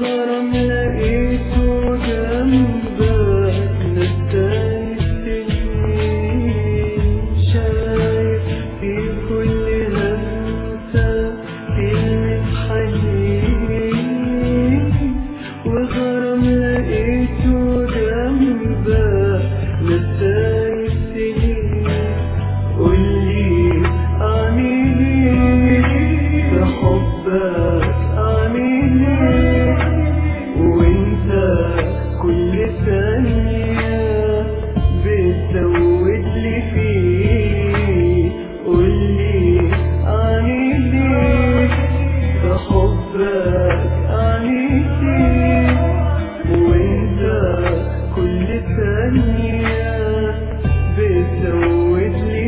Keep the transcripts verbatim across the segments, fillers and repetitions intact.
وغرام لقيته جنبك نساني السنين، شايف في كل همسة كلمة حنين. وغرام لقيته جنبك نساني السنين، قولي أعمل إيه في حبك، أعمل إيه وأنت كل ثانية بتزودلي فيه. قولي أعمل إيه في حبك، أعمل إيه وأنت كل ثانية بتزودلي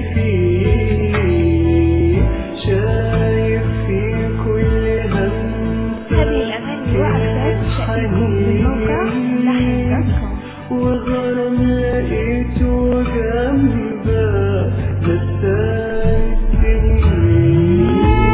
فيه، شايف في كل همسة هذه الأغاني وأكثر تأتيكم من موقع لحن دوت كوم. وغرام لقيته جنبك نساني السنين.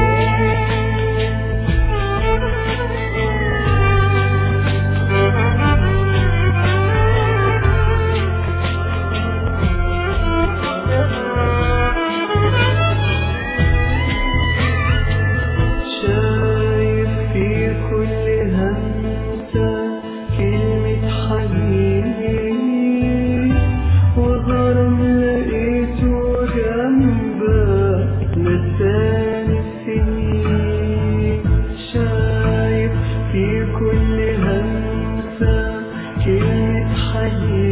شايف في كل همسة كلمة حنين. وغرام لقيته جنبك نساني السنين، شايف في كل همسة كلمة حنين.